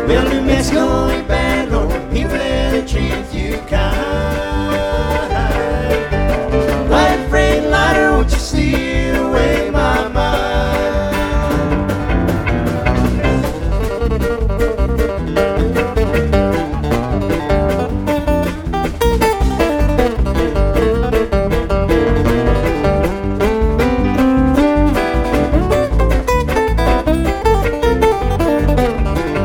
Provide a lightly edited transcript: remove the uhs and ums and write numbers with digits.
Well, New Mexico ain't bad, Lord. People there treat you kind. White freight liner, won't you steal away my mind?